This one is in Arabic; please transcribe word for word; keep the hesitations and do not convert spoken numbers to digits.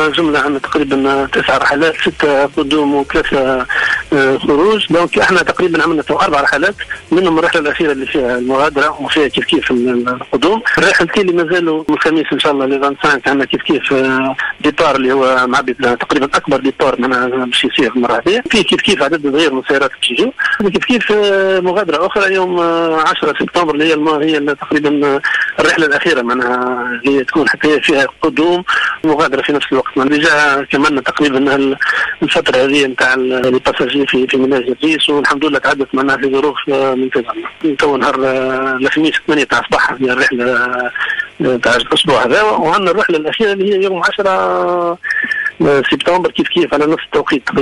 جمله عندنا تقريبا تسع رحلات، سته قدوم وثلاثه خروج. دونك احنا تقريبا عملنا اربع رحلات، منهم الرحله الاخيره اللي فيها المغادره وفيها كيف كيف القدوم. الرحلتين اللي مازالوا من الخميس ان شاء الله لي خمسة وعشرين عندنا كيف كيف ديبار اللي هو مع تقريبا اكبر ديبار معنا باش يصير المره هذه. في كيف كيف عدد صغير من السيارات باش يجوا. كيف كيف مغادره اخرى يوم عشرة سبتمبر اللي هي هي تقريبا الرحله الاخيره معناها اللي تكون حتى فيها قدوم ومغادره في نفس الوقت. ديجا كملنا تقريبا الفتره هذه نتاع لي باساجي في في مناجم الرئيس، والحمد لله تعدت معناها في ظروف ممتازه. تو نهار الخميس ثمانية تاع الصباح هي الرحله تاع الاسبوع هذا، وعندنا الرحله الاخيره اللي هي يوم عشرة سبتمبر كيف كيف على نفس التوقيت.